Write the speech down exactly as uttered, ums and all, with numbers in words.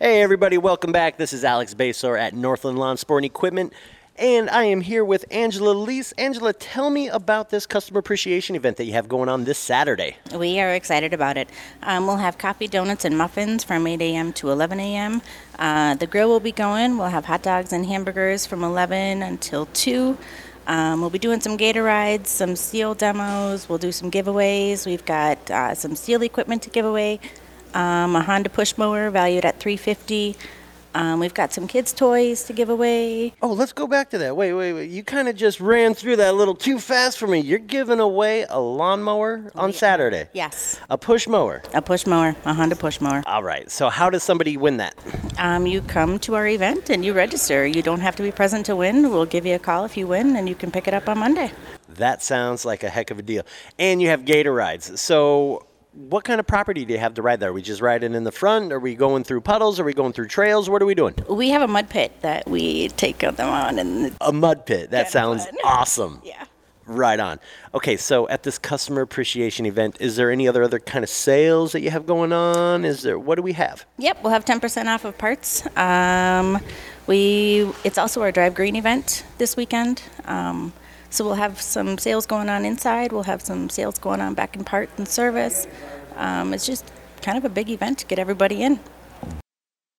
Hey everybody, welcome back. This is Alex Basor at Northland Lawn Sport and Equipment, and I am here with Angela Leese. Angela, tell me about this customer appreciation event that you have going on this Saturday. We are excited about it. Um, we'll have coffee, donuts, and muffins from eight a.m. to eleven a.m. Uh, the grill will be going. We'll have hot dogs and hamburgers from eleven until two. Um, we'll be doing some gator rides, some steel demos. We'll do some giveaways. We've got uh, some steel equipment to give away. Um, a Honda push mower valued at three hundred fifty dollars. Um, we've got some kids' toys to give away. Oh, let's go back to that. Wait, wait, wait. You kind of just ran through that a little too fast for me. You're giving away a lawnmower on Yeah. Saturday. Yes, A push mower. a push mower, a Honda push mower. All right. So how does somebody win that? Um, you come to our event and you register. You don't have to be present to win. We'll give you a call if you win, and you can pick it up on Monday. That sounds like a heck of a deal. And you have gator rides. So what kind of property do you have to ride there? Are we just riding in the front? Are we going through puddles? Are we going through trails? What are we doing? We have a mud pit that we take them on, and it's A mud pit. That Kinda sounds fun. awesome. yeah. Right on. Okay, so at this customer appreciation event, is there any other other kind of sales that you have going on? Is there, what do we have? Yep, we'll have ten percent off of parts. Um, we it's also our Drive Green event this weekend. Um, so we'll have some sales going on inside. We'll have some sales going on back in part and service. Um, it's just kind of a big event to get everybody in.